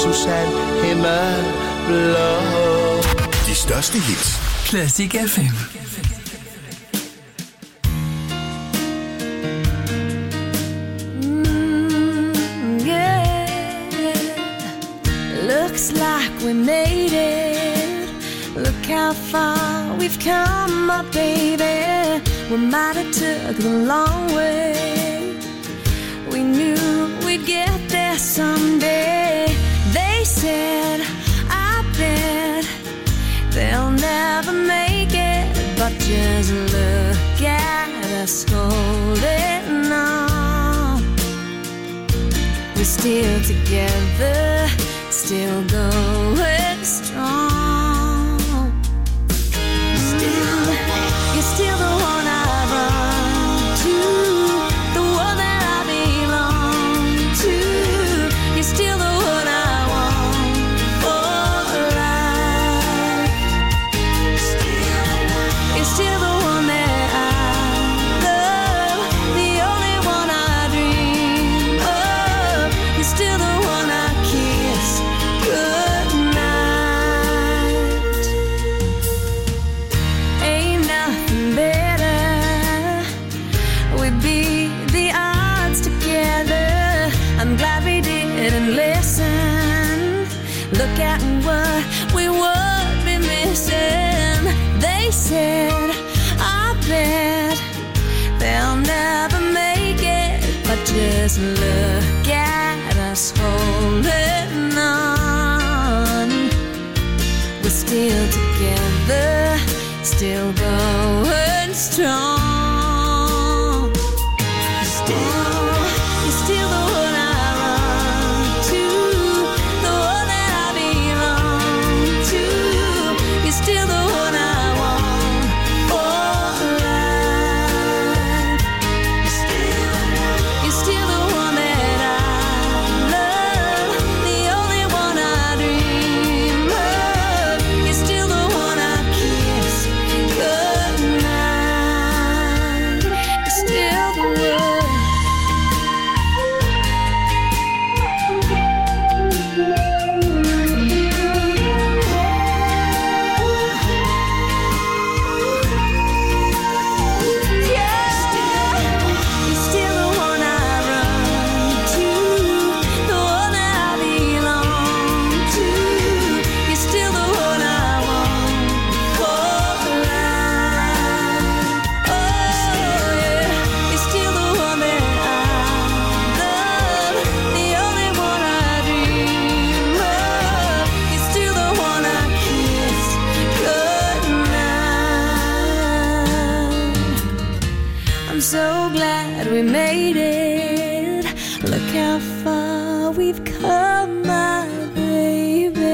som sand himmelblå. De største hits. Classic FM. Looks like we made it. Look how far we've come, my baby. We might have took the long way. We knew we'd get there someday. They said, I bet they'll never make it. But just look at us holding on. We're still together, still going strong. Still, you're still the one I run to, the one that I belong to. You're still the one I want for life. Still, you're still the one that I love, the only one I dream of. You're still the one I kiss goodnight. Ain't nothing better. We'd beat the odds together. I'm glad we didn't listen. Look at what we would be missing. They said, I bet they'll never make it. But just look at us holding on. We're still together, still going strong. Still, you're still the one I run to, the one that I belong to. You're still the one I want for life. You're still the one that I love, the only one I dream of. You're still the one I kiss goodnight. You're still the one. You're still the one I run to, the one that I belong to. You're still the one I want for life. Oh yeah, you're still the one that I love, the only one I dream of. You're still the one I kiss goodnight. I'm so glad we made it. Look how far we've come, my baby.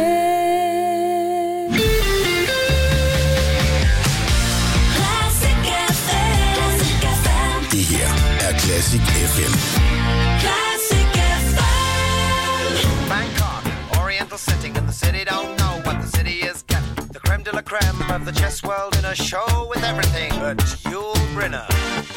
Classic FM. Det her er Classic FM. Classic FM. Bangkok, oriental setting, and the city don't know what the city is getting. The creme de la creme of the chess world in a show with everything but Yul Brynner.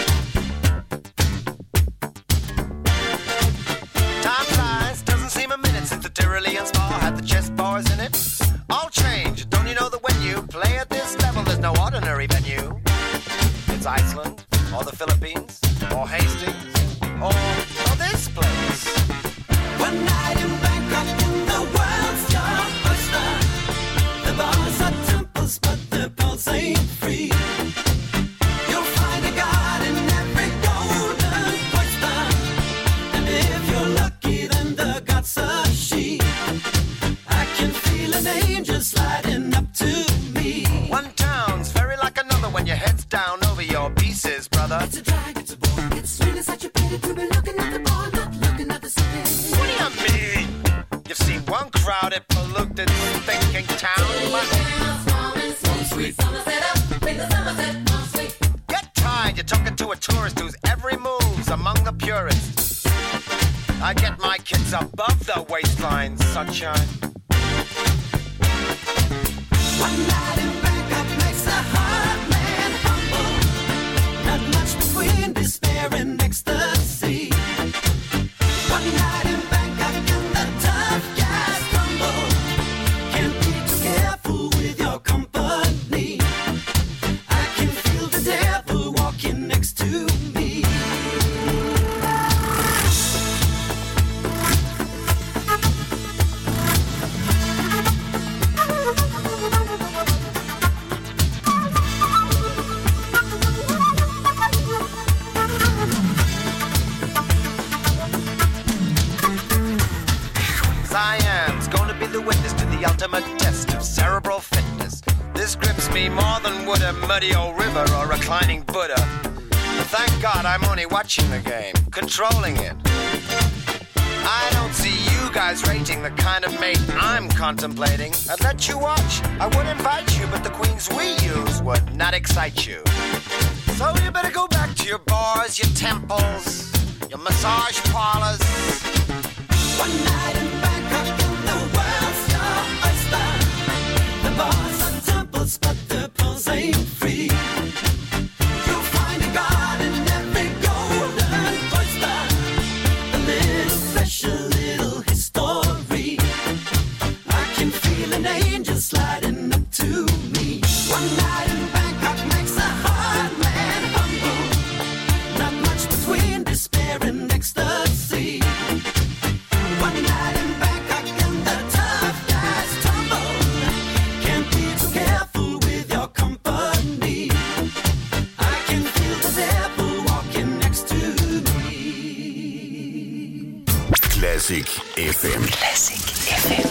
Time flies, doesn't seem a minute since the Tyrolean Spa had the chess bars in it. All change, don't you know that when you play at this level, there's no ordinary venue? It's Iceland, or the Philippines, or Hastings, or this place. One night in Bangkok in the world's top oyster. The bars are temples, but the pulse ain't free. You'll find a god in every golden oyster. And if you're lucky, then the god's a she. I can feel an angel sliding up to me. One town's very like another when your head's down over your pieces, brother. It's a drag, it's a bore, it's really such a pity to be looking at the bar, not looking at the city. What do you mean? You've seen one crowded, polluted, thinking town. Get tired, you're talking to a tourist whose every move's among the purists. I get my kids above the waistline, sunshine. One night in Bangkok makes a hard man humble. Not much between despair and ecstasy. One night in Bangkok and the tough guys come ultimate test of cerebral fitness. This grips me more than would a muddy old river or reclining Buddha. But thank God I'm only watching the game, controlling it. I don't see you guys rating the kind of mate I'm contemplating. I'd let you watch, I would invite you, but the queens we use would not excite you. So you better go back to your bars, your temples, your massage parlors. One night in Bangkok in the world's your oyster. The bars are temples, but the pulse ain't free. You'll find a god in every golden oyster. A little special, little history. I can feel an angel sliding up to me. One night in Bangkok makes a hard man humble. Not much between despair and ecstasy. One night in Bangkok and the tough guys tumble. Can't be too careful with your company. I can feel the devil walking next to me. Classic FM. Classic FM.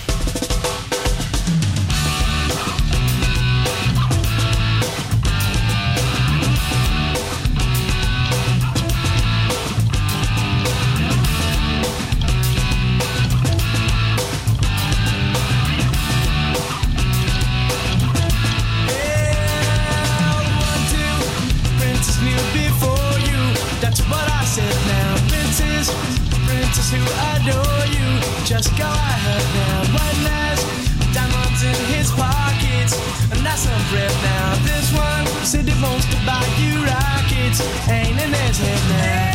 Who adore you, just go ahead now. One has diamonds in his pockets, and that's some bread now. This one said he wants to buy you rockets, ain't in his head now.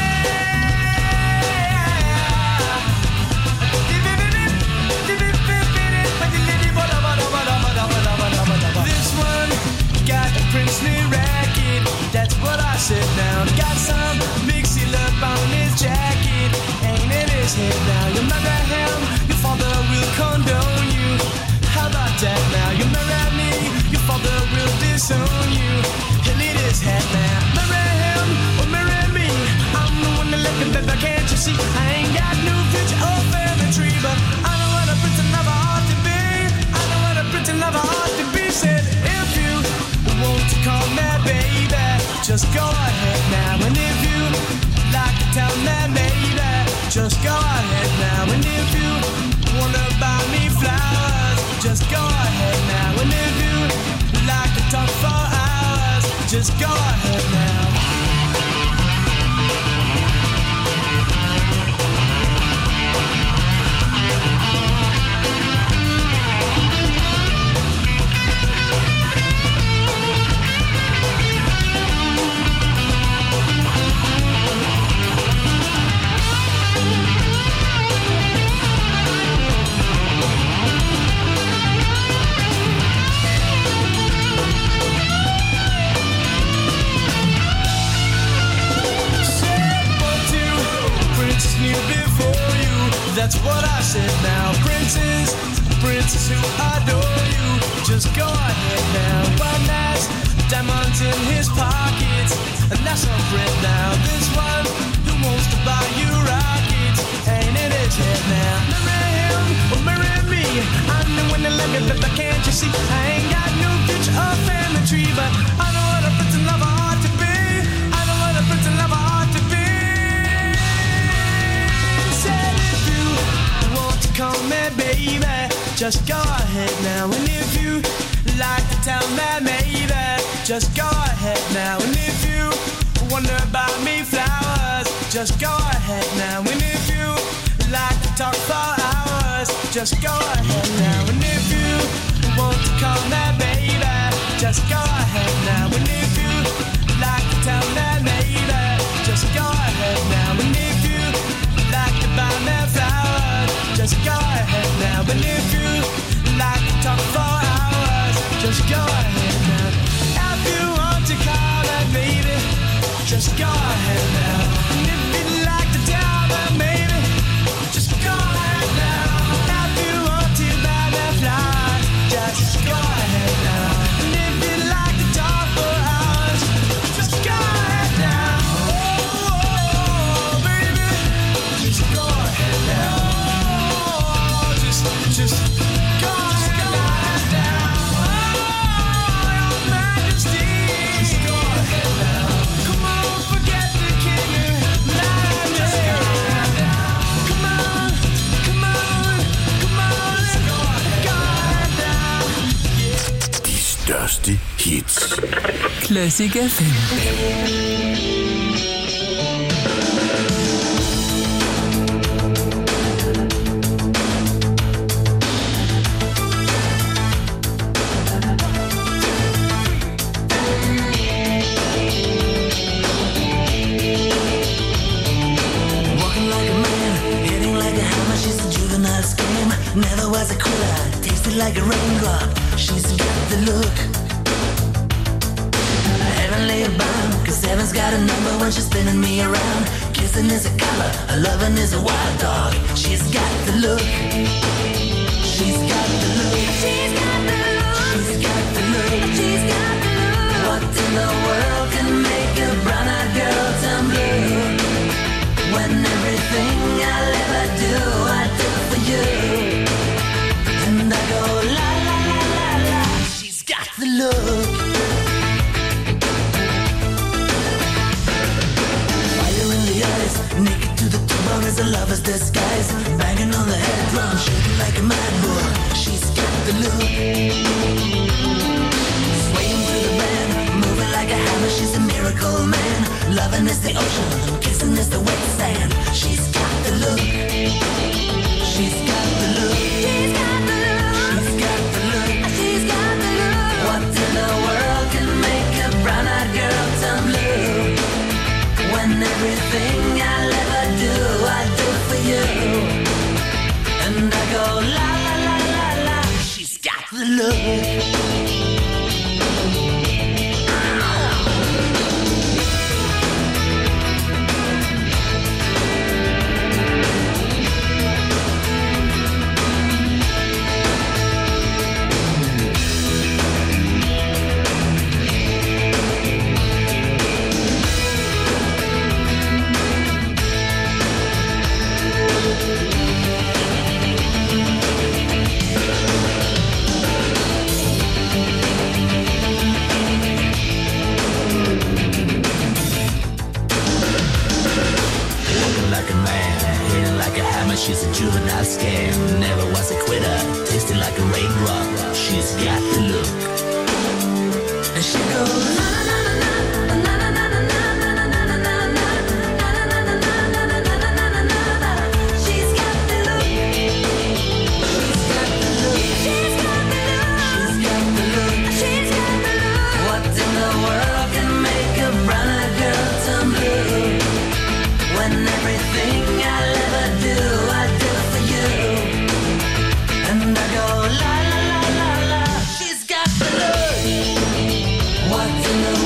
This one got a princely racket, that's what I said now. Got some big seal up on his jacket, ain't in his head now. You marry him, your father will condone you. How about that now? You marry me, your father will disown you. He'll eat his head now. Marry him or marry me, I'm the one that left him, baby, can't you see? I ain't got no future or family tree, but I know what a pretty lover ought to be. I know what a pretty lover ought to be. Said if you want to call me baby, just go ahead now. And if you like to tell me maybe, just go ahead now. And if you wanna buy me flowers, just go ahead now. And if you like to talk for hours, just go ahead now. That's what I said now. Princes, princess who adore you, just go ahead now. One has diamonds in his pockets, and that's some bread now. This one who wants to buy you rockets, ain't in his head now. Marry him or marry me, I'm the one that let me live, but can't you see? I ain't got no future or family tree, but I know what a pretty lover ought to be. I know what a pretty lover ought to be. Call me baby, just go ahead now. And if you like to tell me maybe, just go ahead now. And if you wonder about me flowers, just go ahead now. And if you like to talk for hours, just go ahead now. And if you want to call me baby, just go ahead now. And if you like to tell me maybe, just go ahead now. And if you like to buy me flowers, just go ahead now. And if you like to talk for hours, just go ahead now. If you want to call me baby, just go ahead now. And if you like to tell me maybe, just go ahead now. If you want to buy me flowers, just go ahead now. And if you like to talk for hours, just go ahead. største hits. Classic FM. Never was a quitter, tasted like a raindrop. She's got the look. Heavenly bound, cause heaven's got a number when she's spinning me around. Kissing is a color, her loving is a wild dog. She's got the look. She's got the look. She's got the look. She's got the look. She's got the look. What in the world can make a brown-eyed girl turn blue? When everything I'll ever do, I do for you. And I go la la la la la. She's got the look. Fire in the eyes, naked to the bone as a lover's disguise. Banging on the head drum, shaking like a mad bull. She's got the look. Swaying through the band, moving like a hammer. She's a miracle man. Loving is the ocean, kissing is the wet sand. She's got the look. She's got the look. She's got the look. She's got the look. She's got the look. What in the world can make a brown-eyed girl turn blue? When everything I'll ever do, I do for you. And I go la la la la la. She's got the look. She's a juvenile scam, never was a quitter, tasted like a raindrop. She's got the look. And she goes na na na na na na na na na na na na na na. She's got the look. She's got the look. She's got the look. She's got the look. She's got the look. What in the world can make a brown-eyed girl turn blue? When everything I'll ever do, I do for you. And I go la la la la la. She's got the look. What in the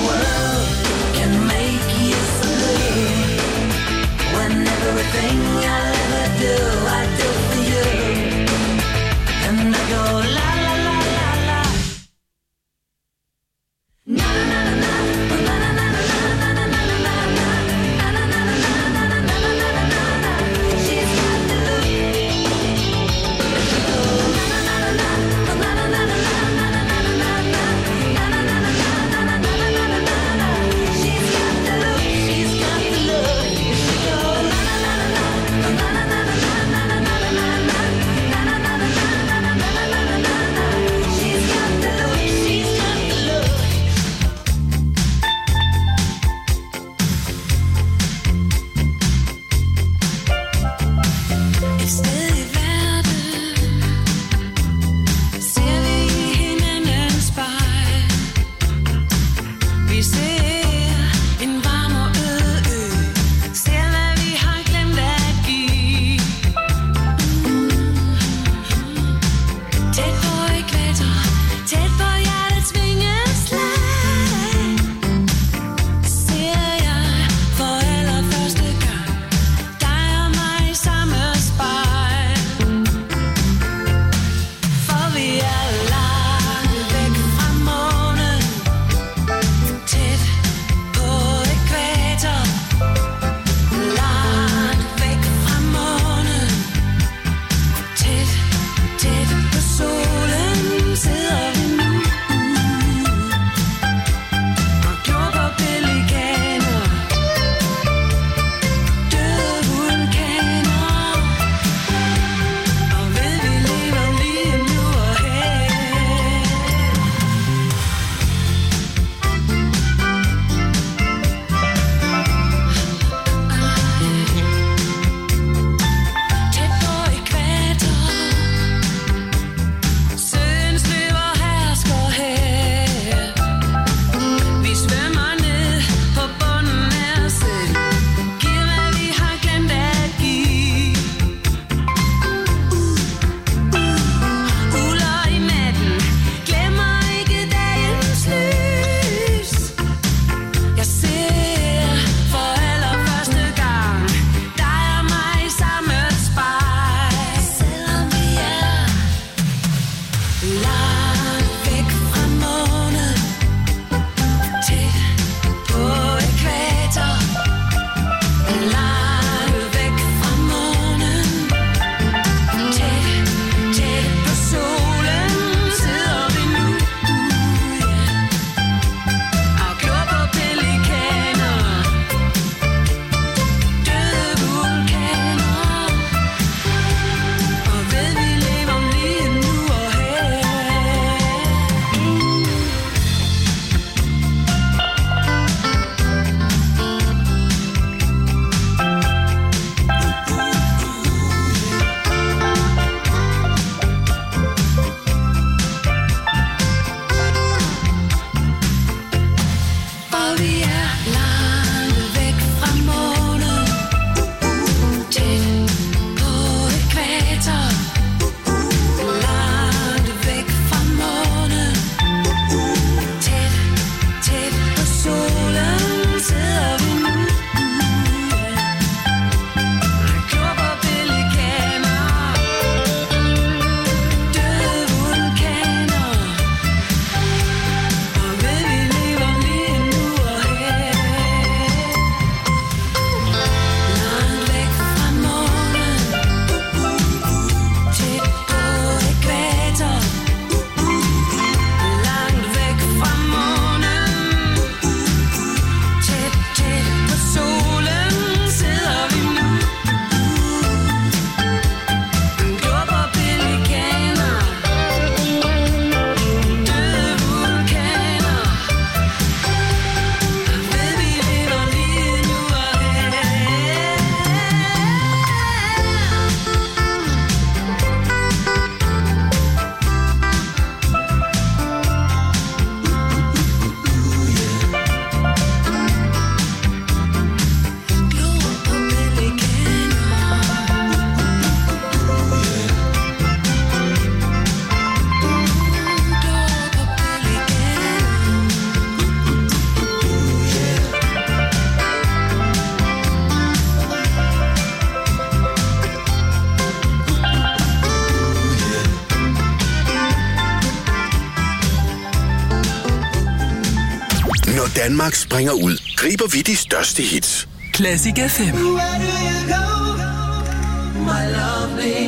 Danmark springer ud, griber vi de største hits. Classic FM. Where do you go, my lovely?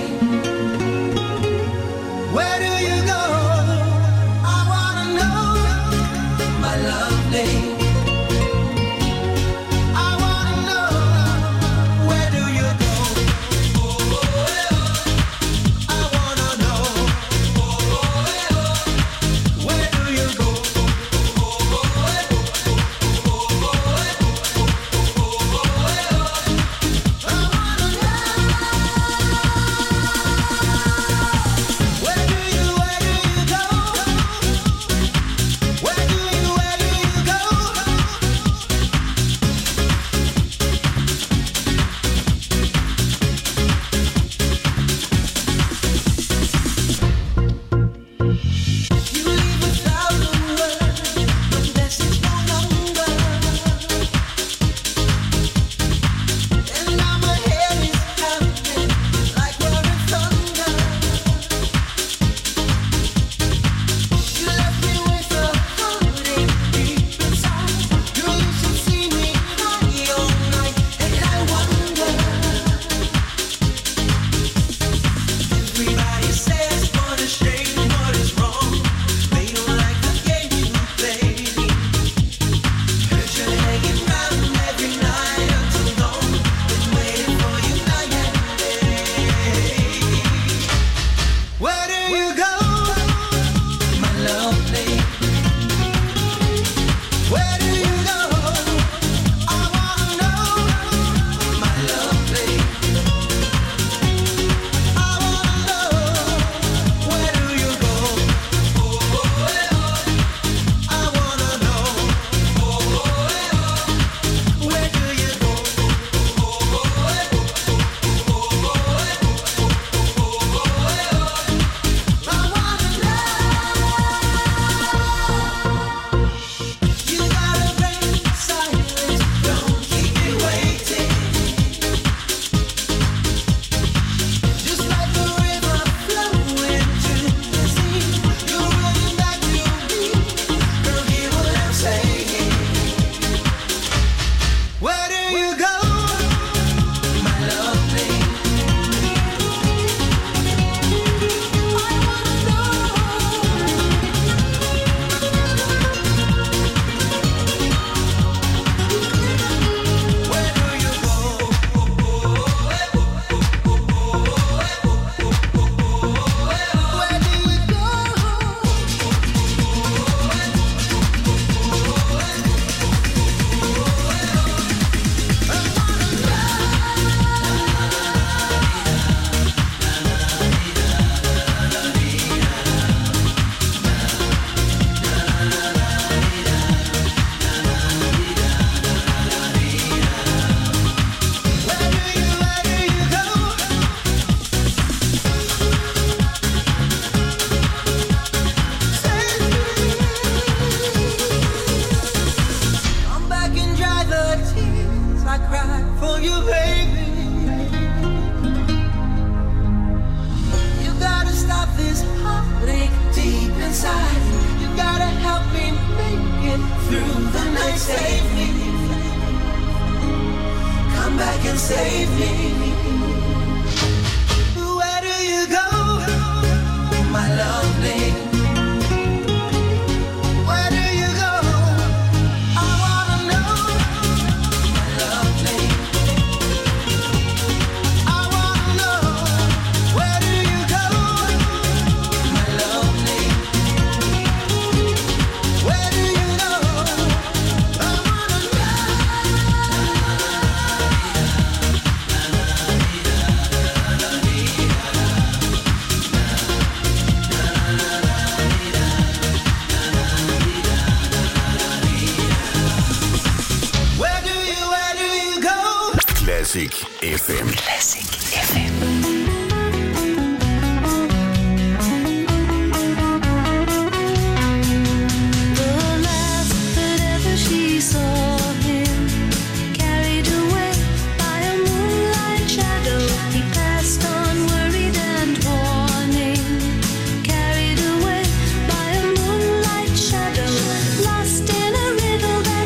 Where do you go? I wanna know, my lovely. I wanna know, where do you go? I wanna know, where do you go? Classic FM. Classic FM. Carried away by a moonlight shadow, lost in a riddle that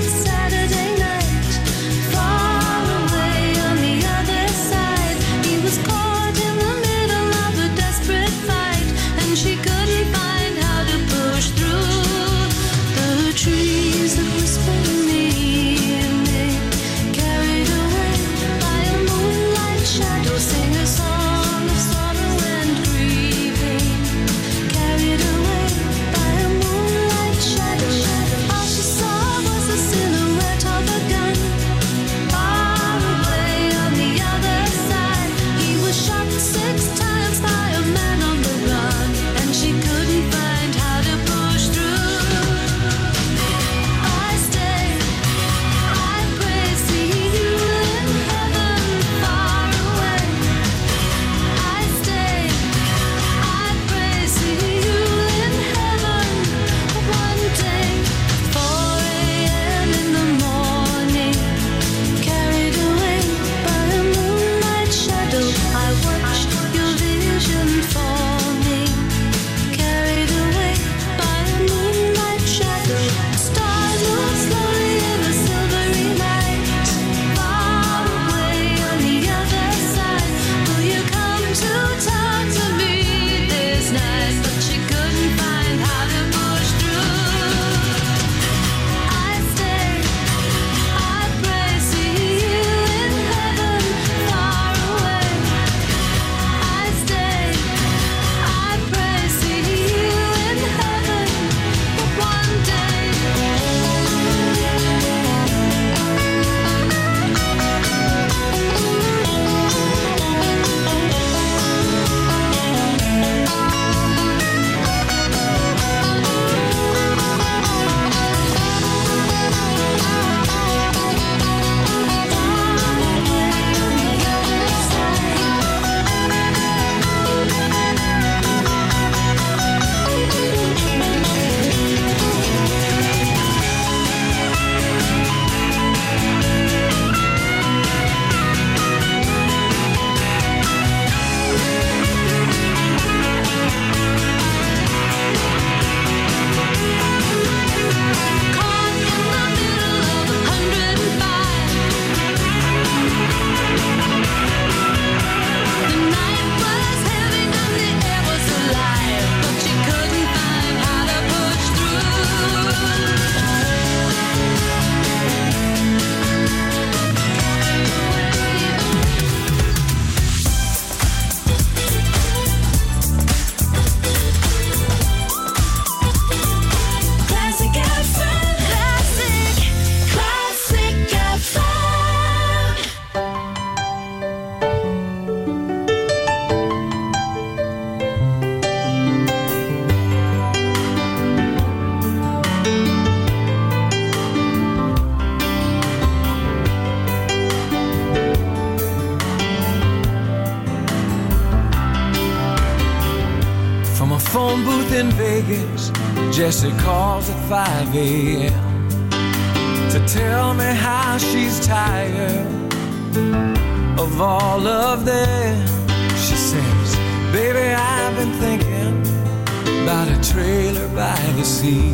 phone booth in Vegas, Jessie calls at 5 a.m. to tell me how she's tired of all of them. She says, baby, I've been thinking about a trailer by the sea.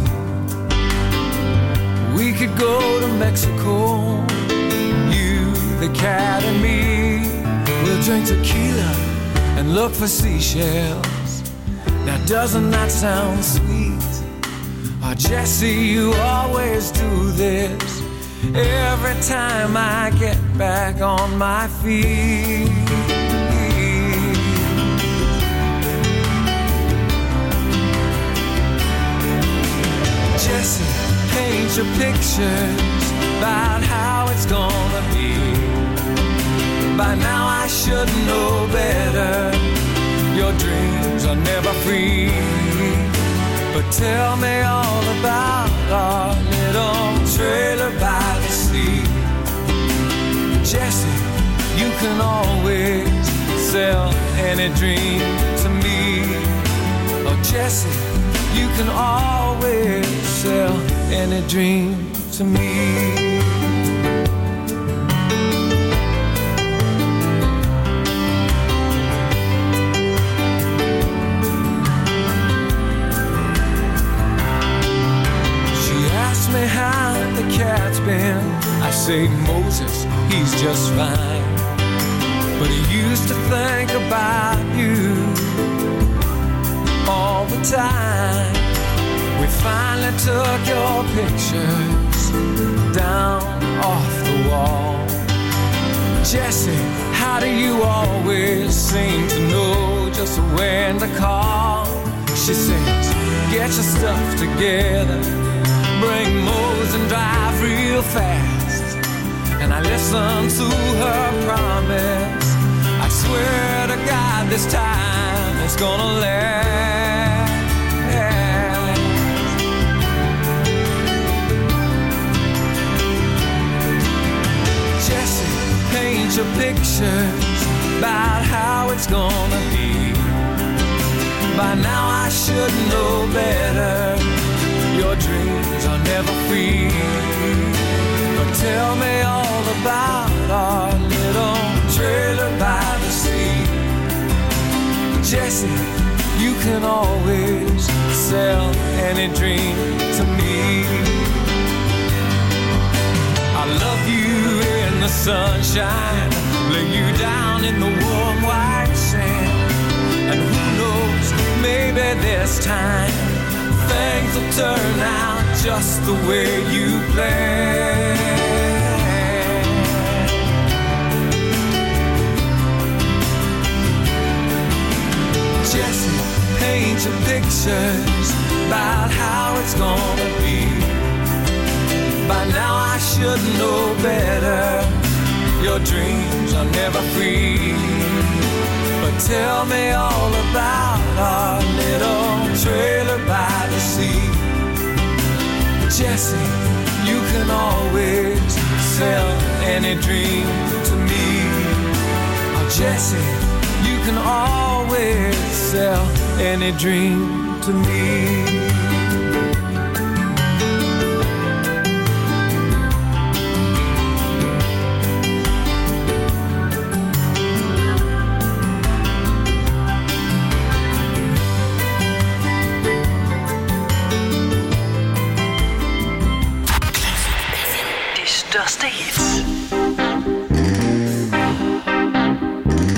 We could go to Mexico, you, the cat and me. We'll drink tequila and look for seashells. Now doesn't that sound sweet? Oh, Jessie, you always do this every time I get back on my feet. Jessie, paint your pictures about how it's gonna be. By now I should know better. Your dreams are never free. But tell me all about our little trailer by the sea. Jessie, you can always sell any dream to me. Oh, Jessie, you can always sell any dream to me. Me how the cat's been. I say Moses, he's just fine, but he used to think about you all the time. We finally took your pictures down off the wall. Jessie, how do you always seem to know just when to call? She says, get your stuff together, bring Mose and drive real fast. And I listen to her promise. I swear to God this time it's gonna last. Jessie, paint your pictures about how it's gonna be. By now I should know better. Your dreams are never free. But tell me all about our little trailer by the sea. Jessie, you can always sell any dream to me. I love you in the sunshine, lay you down in the warm white sand. And who knows, maybe this time things will turn out just the way you planned. Jessie, paint your pictures about how it's gonna be. By now I should know better. Your dreams are never free. But tell me all about our little trailer by the sea. Jessie, you can always sell any dream to me. Oh, Jessie, you can always sell any dream to me. Største hits.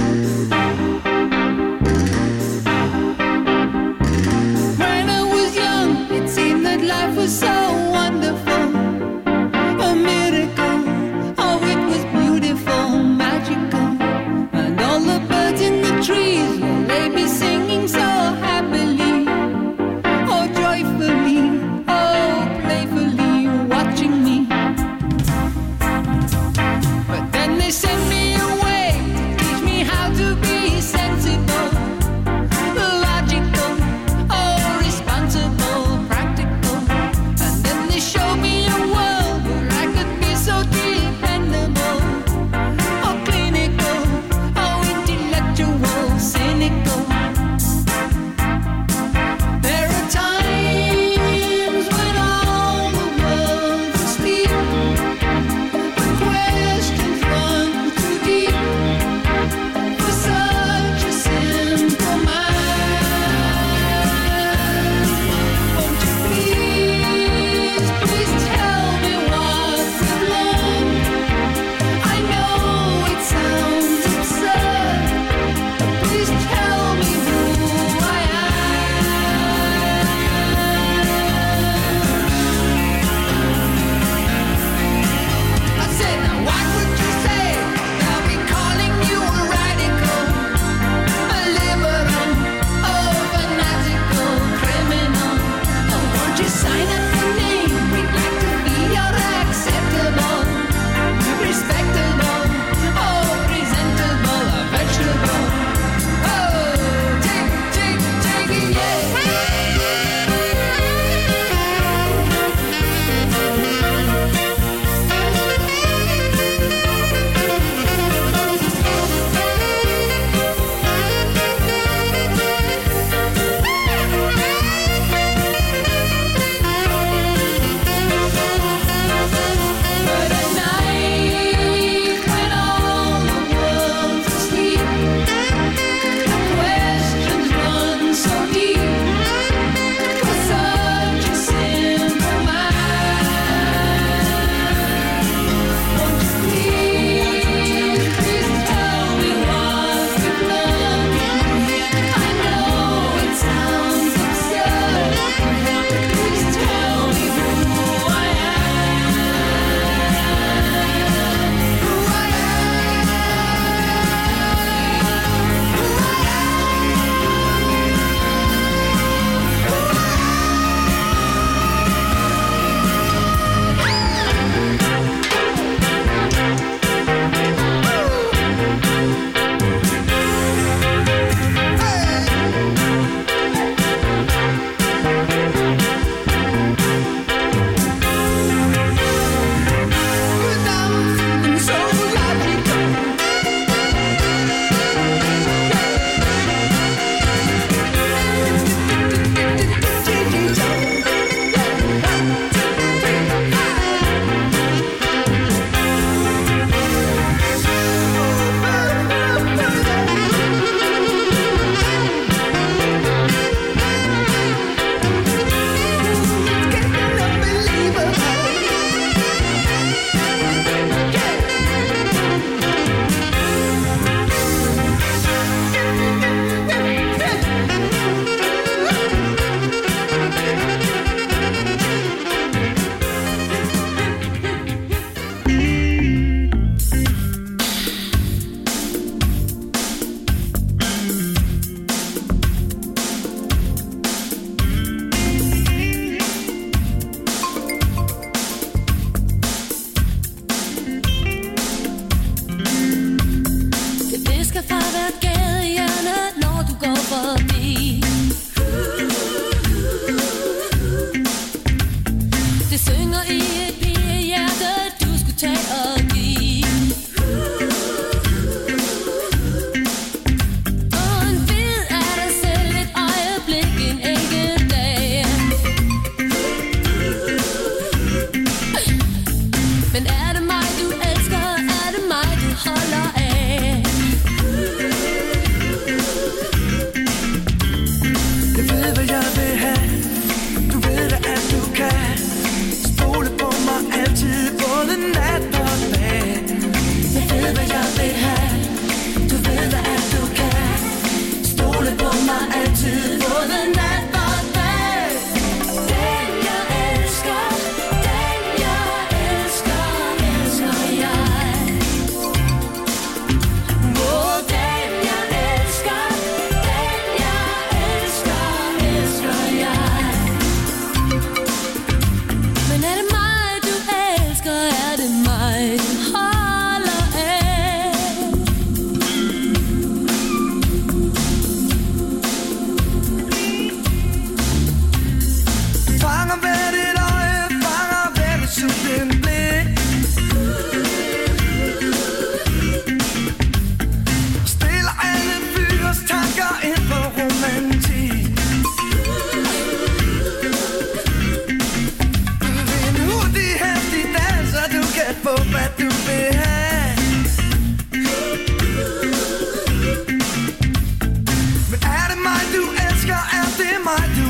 When I was young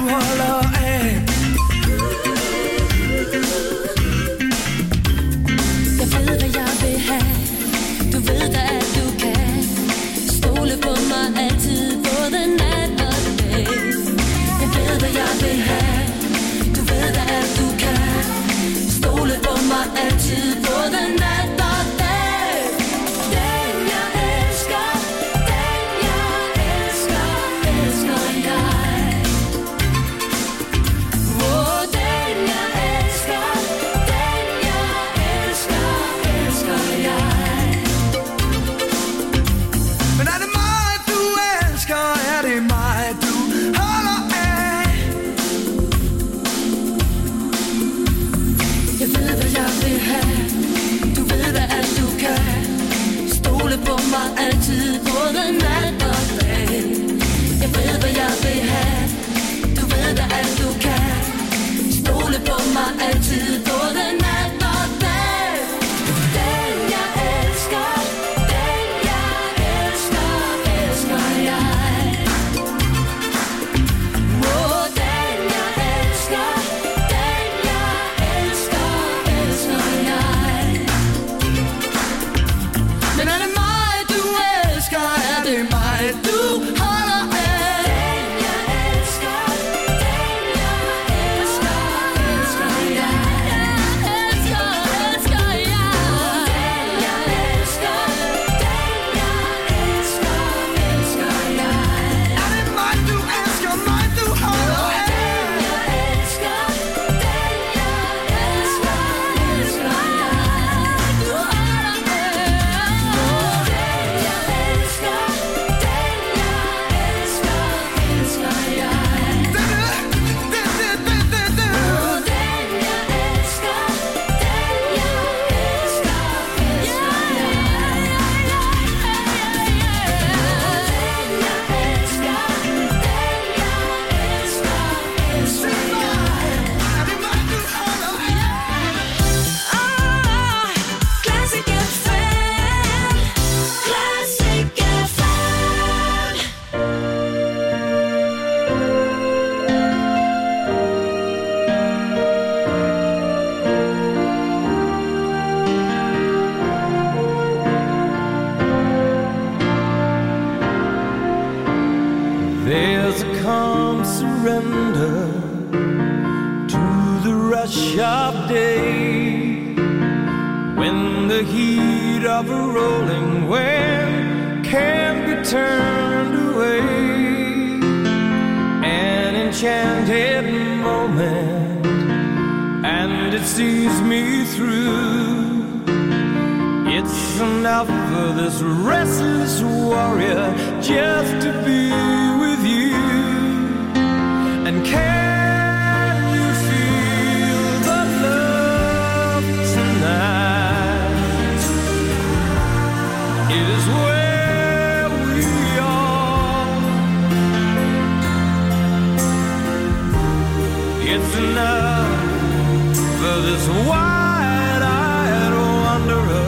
holder af. Jeg ved, hvad jeg vil have. Du ved da, at du kan stole på mig altid, både nat og dag. Jeg ved, hvad jeg vil have. Du ved da, at du kan stole på mig altid, både nat og dag. Den jeg elsker, elsker jeg. Åh, den jeg elsker, elsker jeg. Men er det mig, du elsker? Er det mig, du holder af? Jeg ved, hvad jeg vil have. Du ved da, at du kan stole på mig altid, både nat og dag. Jeg ved, hvad jeg vil have. Du ved da, at du kan stole på mig altid, både nat og dag. Den jeg elsker, elsker jeg. Åh, den jeg elsker, elsker jeg. Men er det mig, du elsker? Er det mig, du holder af? Den jeg elsker, elsker jeg. Elsker jeg. Den jeg elsker, elsker jeg. Er det mig, du elsker? Mig, du holder af? Den jeg elsker, elsker jeg. Du holder med. Den jeg elsker, elsker jeg. Classic FM, Classic FM. There's a calm surrender to the rush of day, when the heat of a rolling wave can be turned away. An enchanted moment, and it sees me through. It's enough for this restless warrior just to be with you. And can you feel the love tonight? It is where we are. It's enough for this wide-eyed wanderer.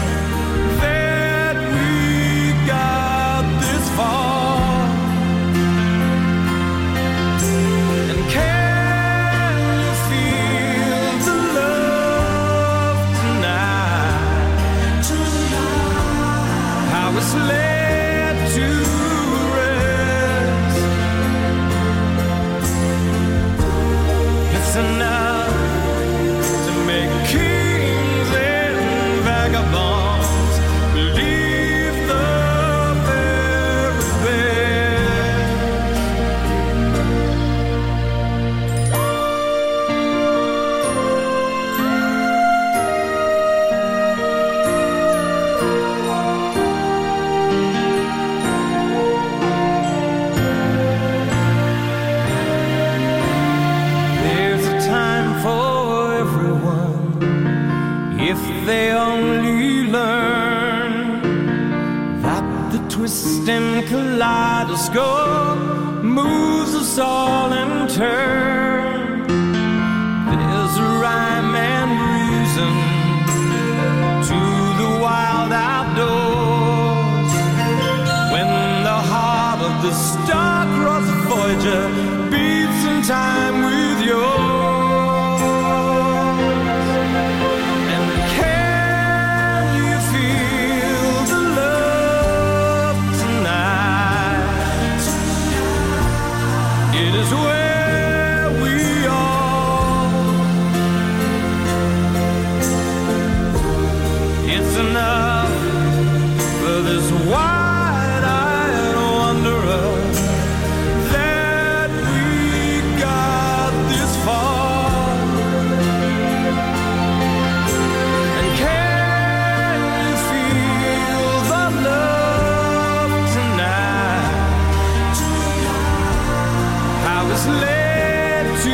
Led to rest. It's enough to make kings and vagabonds believe the very they only learn that the twisting kaleidoscope moves us all in turn. There's a rhyme and reason to the wild outdoors. When the heart of the star-crossed Voyager beats breathe some time with yours. And can you feel the love tonight? It is where we are. It's enough for this wide-eyed wanderer that we got this far. And can you feel the love tonight? How it's laid to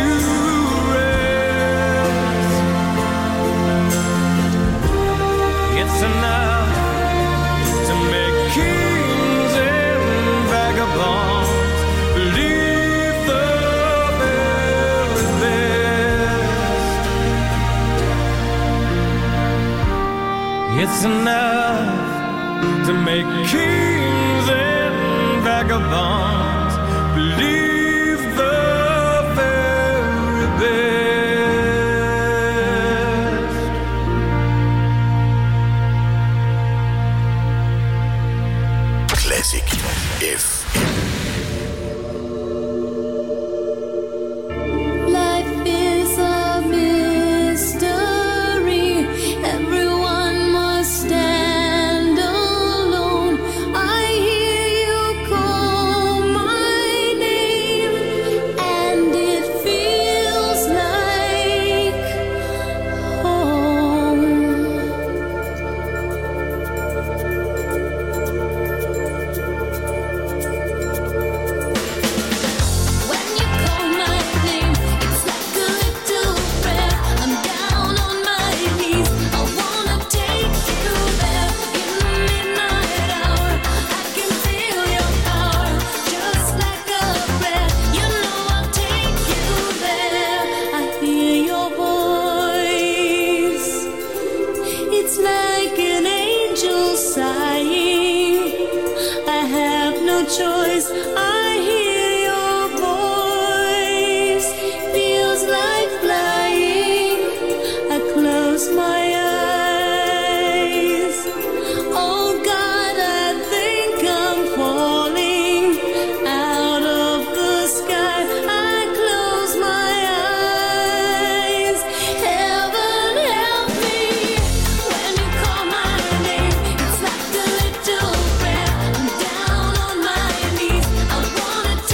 rest. It's enough to make kings and vagabonds believe the very best. It's enough to make kings and vagabonds believe the very best. Classic FM. Life is a mystery. Everyone must stand alone. I hear you call my name, and it feels like home. When you call my name, it's like a little prayer. I'm down on my knees. I wanna take you there in the midnight hour. I can feel your power, just like a prayer. You know I'll take you there. I hear your voice. It's like an angel sighing. I have no choice. I hear your voice. Feels like flying. I close my eyes. Oh God, I think I'm falling out of the sky. I close my eyes. Heaven help me when you call my name. It's like a little prayer. I'm down on my knees. I wanna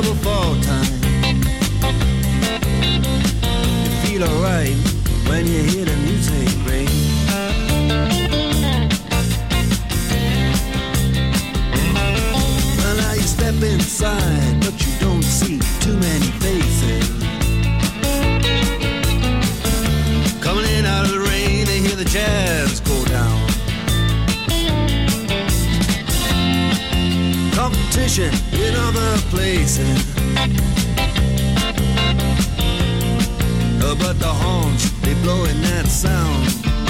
double fall time. You feel alright when you hear the music ring. Well, now you step inside, but you don't see too many faces. Coming in out of the rain, they hear the jazz go down. Competition in other places, but the horns, they blowing that sound.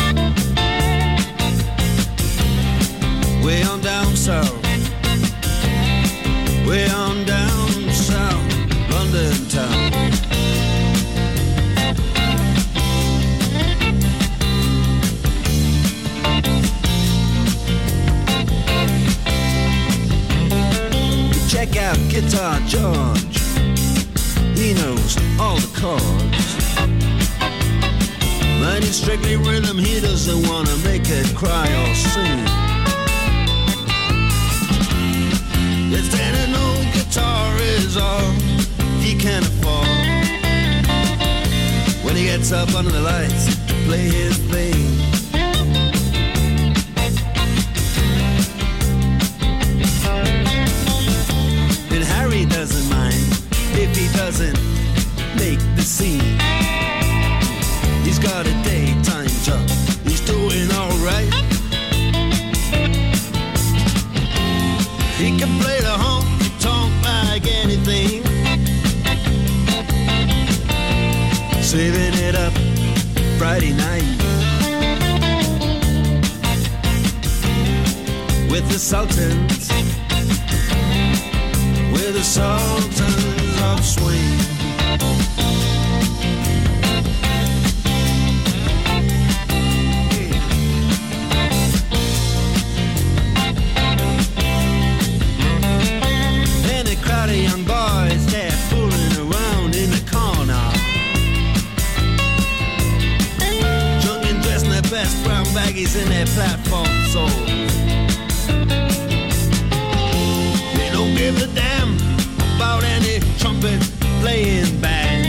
Way on down south, way on down south, London town. Check out Guitar George, he knows all the chords. But in strictly rhythm, he doesn't want to make it cry or sing. If then an old guitar is all he can afford, when he gets up under the lights to play his thing. And Harry doesn't mind if he doesn't make the scene. He's got a daytime job, he's doing alright. He can play the honky-tonk like anything, saving it up Friday night with the Sultans, with the Sultans of Swing. The young boys, they're fooling around in the corner, drunk and dressed in their best brown baggies in their platform soles. They don't give a damn about any trumpet playing band.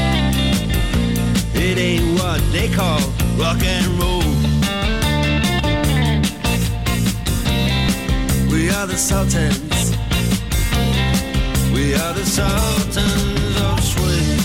It ain't what they call rock and roll. We are the Sultans, we are the Sultans of Swing.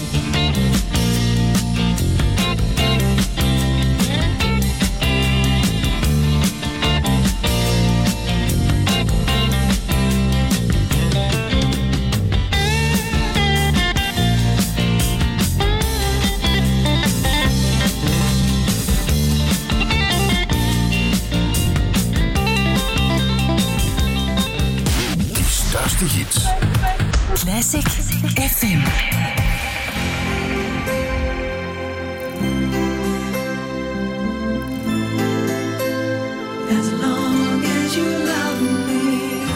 De største hits. Classic FM. As long as you love me,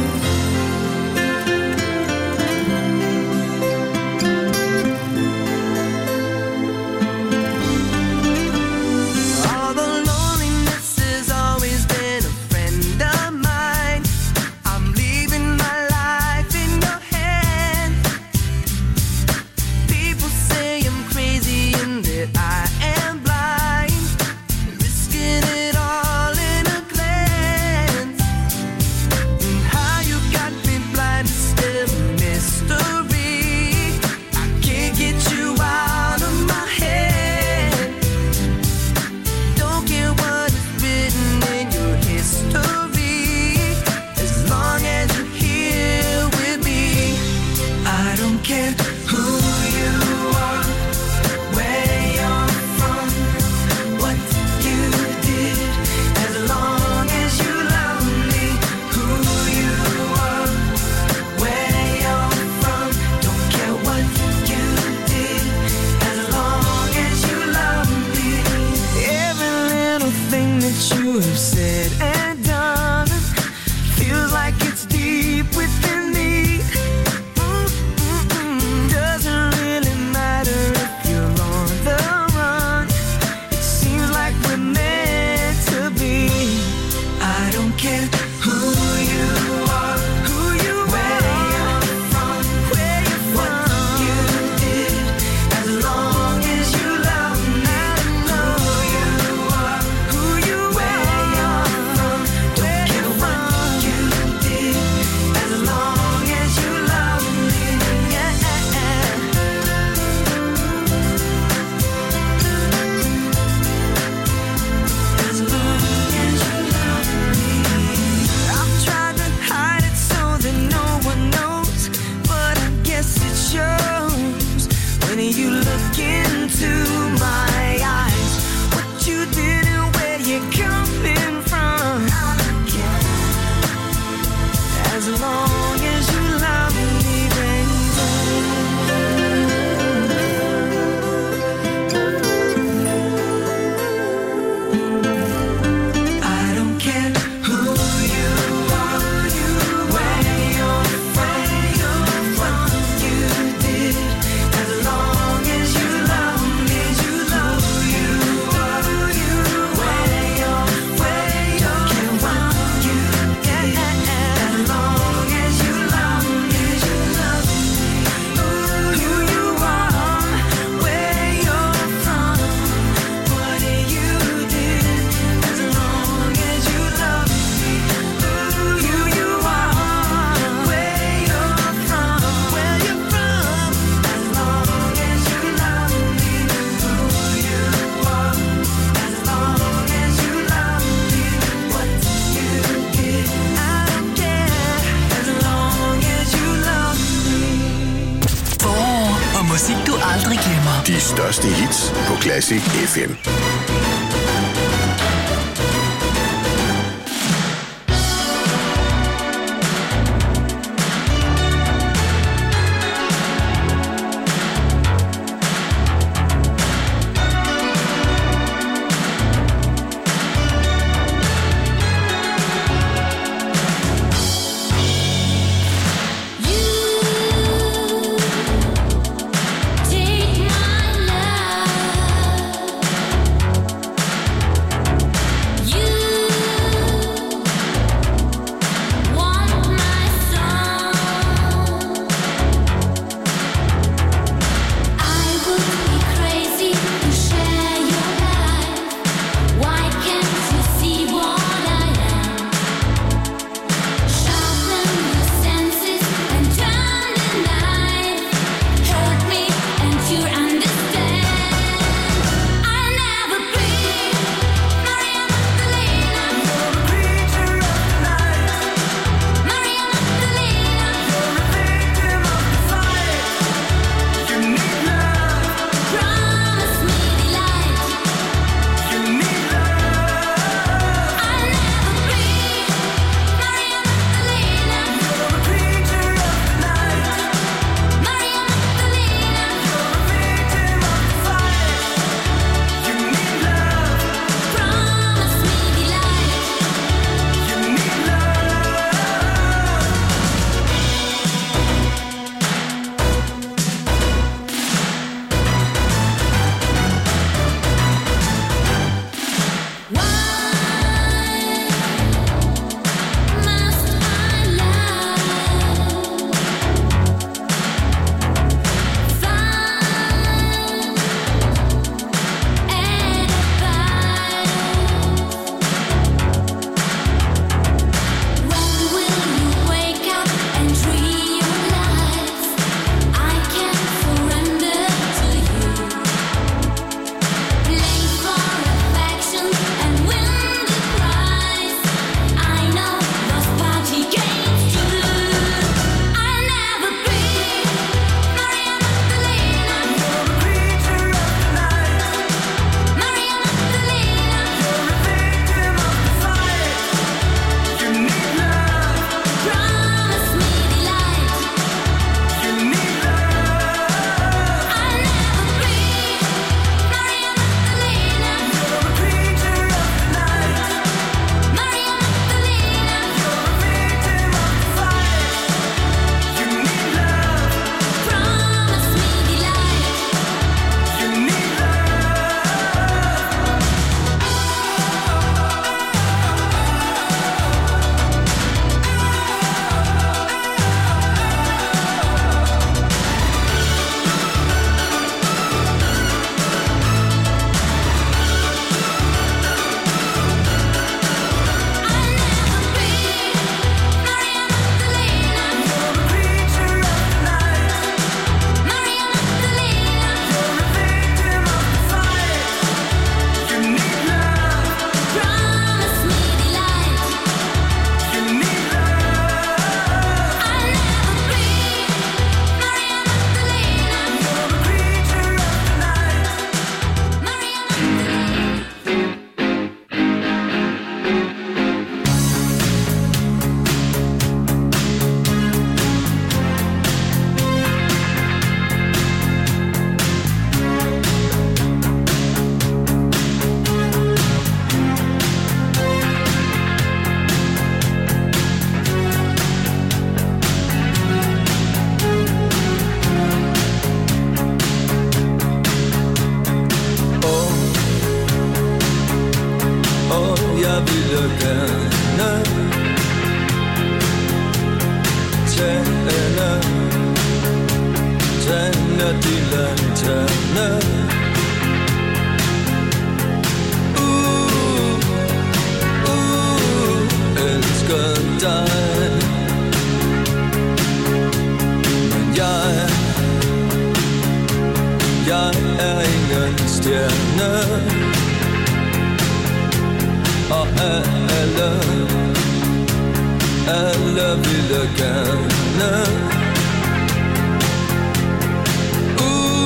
All the loneliness has always been a friend of mine. I'm leaving my life in your hands. People say I'm crazy and that I am blind, risking it all in a glance. And how you got me blind is still a mystery. I can't get you out of my head. Don't care what is written in your history, as long as you're here with me. I don't care who you are, where you're from, what you did, as long as you love me. Who you are, where you're from, don't care what you did, as long as you love me. Every little thing that you have said and done feels like it's deep within me. Doesn't Musik, du aldrig glemmer. De største hits på Classic FM. Alle ville gerne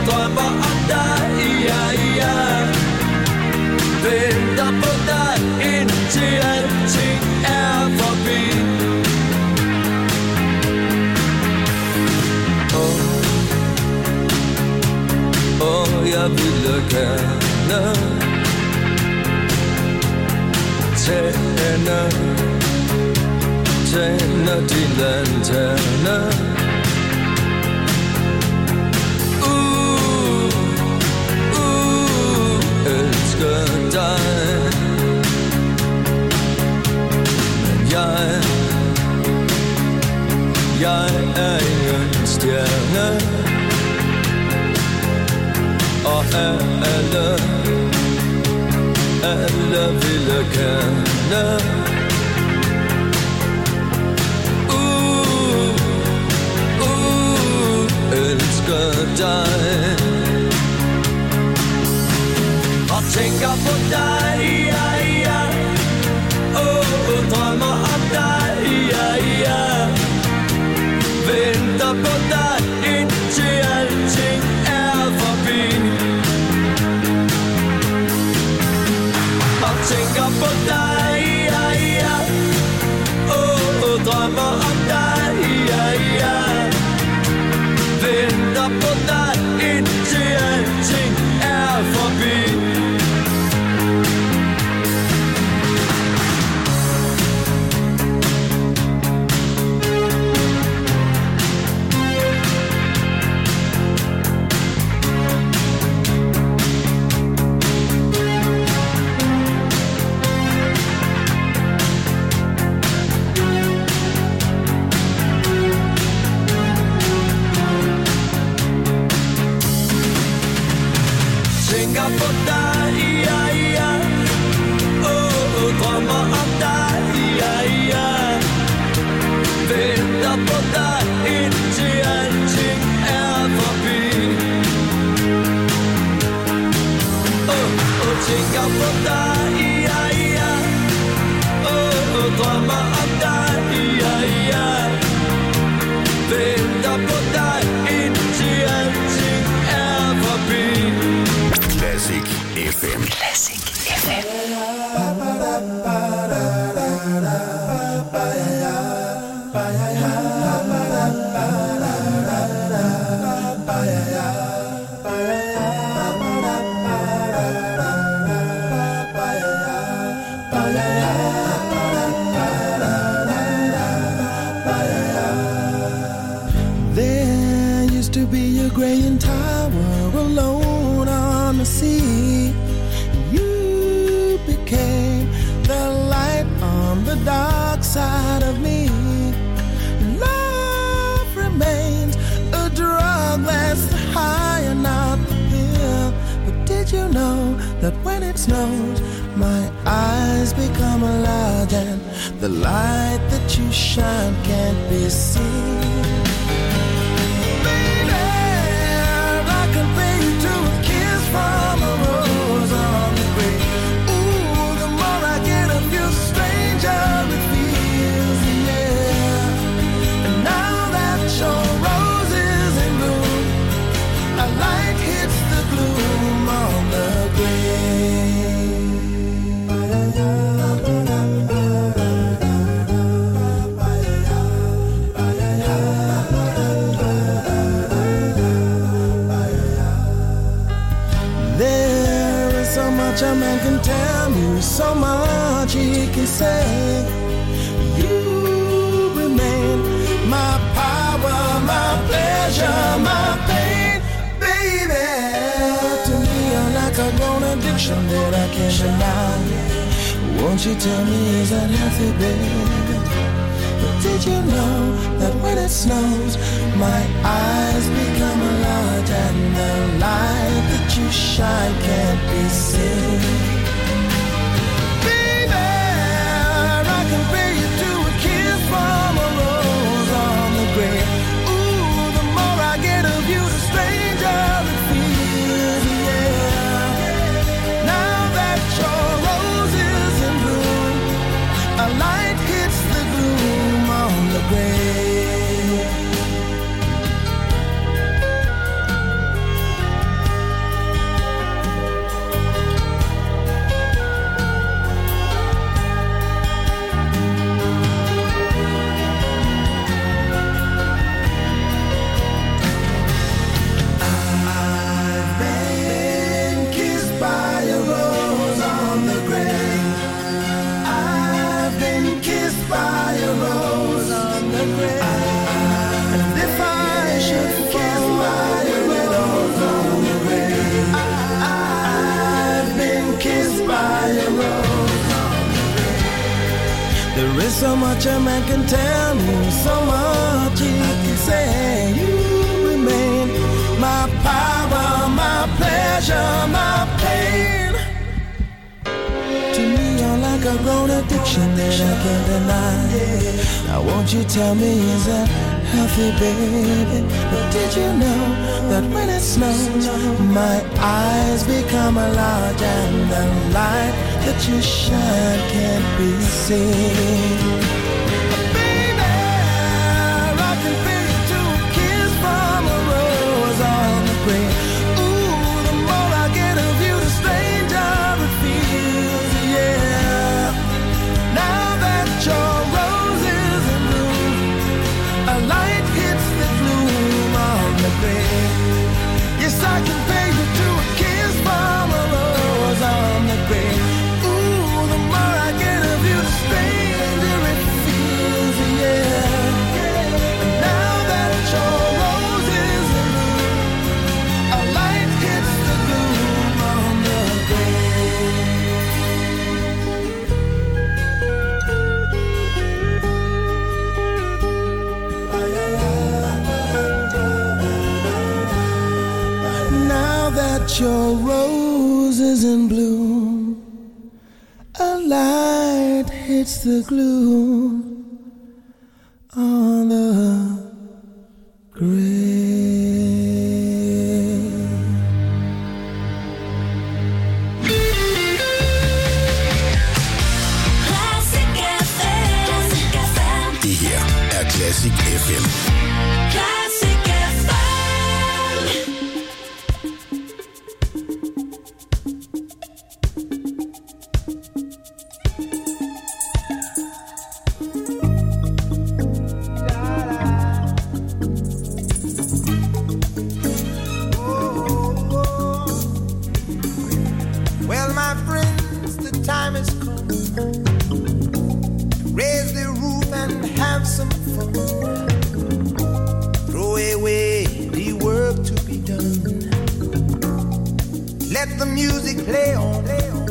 drømmer om dig, ja, ja. Venter på dig, indtil alting er forbi. Jeg ville gerne tænde din lanterne. Elsker dig. Men jeg er ingen stjerne. Og alle ville gerne elsker dig. Og tænker på dig, ja, ja. Drømmer om dig, ja, ja. Venter på dig, indtil alting er forbi. Og tænker på dig, ja, ja. Drømmer om dig, ja, ja. Venter på dig, indtil alting er forbi. There is so much a man can tell me, so much he can say. You remain my power, my pleasure, my pain. To me, you're like a grown addiction that I can't deny. Now won't you tell me, is that healthy, baby? But did you know that when it snows, my eyes become large and the light that you shine can't be seen? Baby, I can feel you to a kiss from a rose on the grave. Ooh, the more I get of you, the stranger it feels, yeah. Now that your rose is in bloom, a light hits the gloom on the grave. Yes, I can pay you to a kiss from a rose on the grave. Ooh, the more I get of you, the stranger it feels, yeah. And now that your rose is in bloom, a light hits the gloom on the grave. Now that your rose is in bloom, a light hits the gloom on the grave. Classic FM. Det her er Classic FM. Classic FM. Well, my friends, the time has come. Raise the roof and have some fun. Throw away the work to be done. Let the music play on.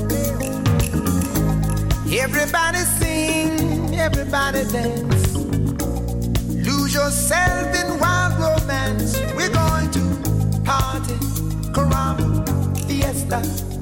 Everybody sing, everybody dance. Lose yourself in wild romance. We're going to party, caramba, fiesta.